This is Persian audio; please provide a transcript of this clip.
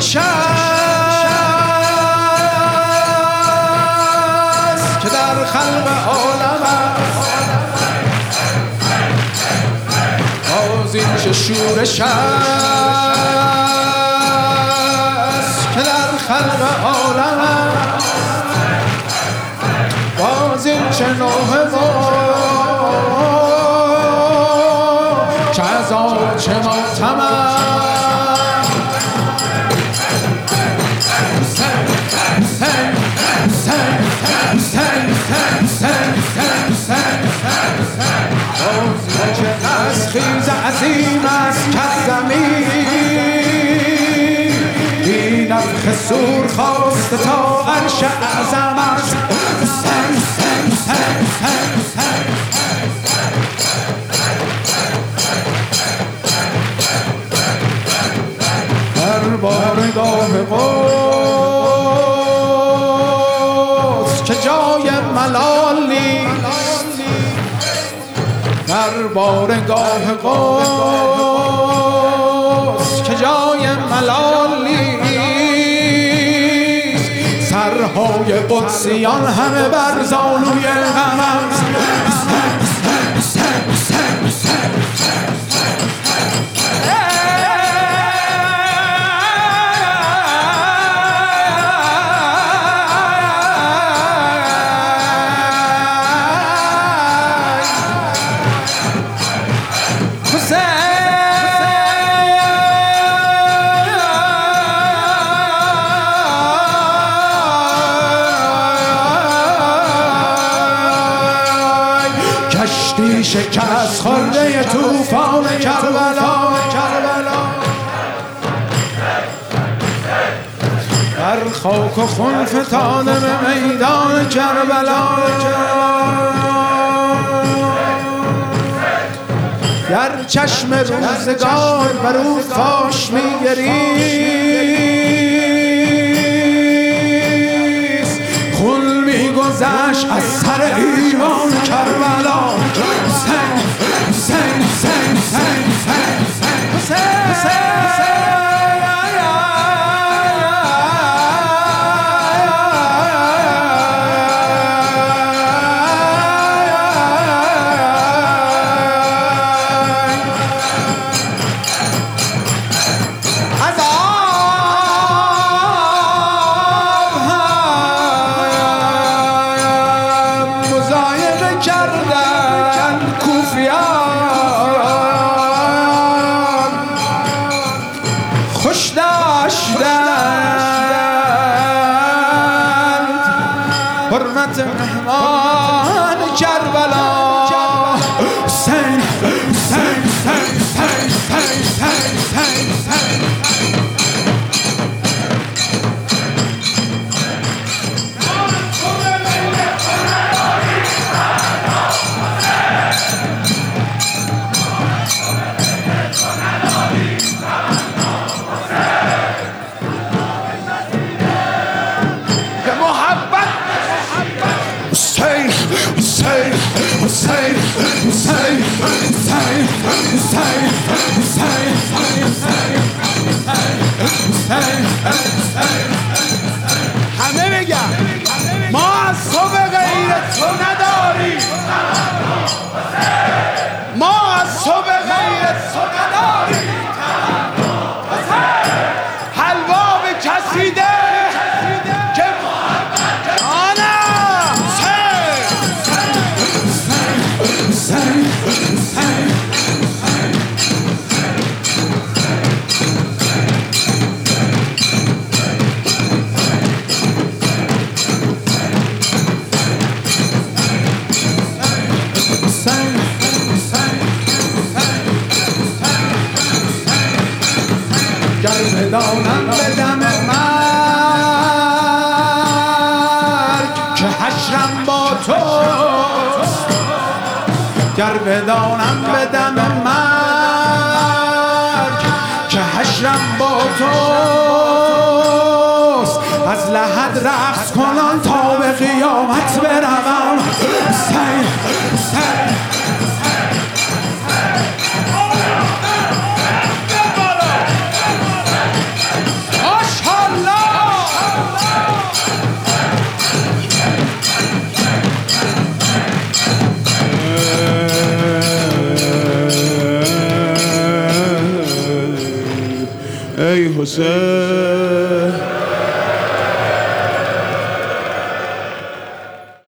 شورش است که در خلق عالم است. باز این چه شورش است که در خلق عالم است. باز این چه نوحه و چه عذاب چه ماتم است. خیز عظیم است که زمین بی نفخ صور خواسته تا عرش اعظم است. در بارگاه قدس که جای ملال نیست، در بارگاه قدس که جای ملال نیست. سرهای قدسیان همه بر زانوی غم است. کشتی شکست خورده طوفان کربلا، در خاک و خون فتاده به میدان کربلا. گر چشم روزگار بر او فاش می‌گریست، خون می‌گذشت از سر ایوان کربلا. خوش داشتند حرمت مهمان کربلا. حسین حسین حسین حسین حسین حسین. همه بگم ما از تو به غیر تو نداریم، ما از تو به غیر تو نداریم. حلوا به کسی ده که گر بدانم به دم مرگ که حشرم با توست، گر بدانم به دم مرگ که حشرم با توست، از لحد رقص کنان تا به قیامت بروم. حسین حسین حسین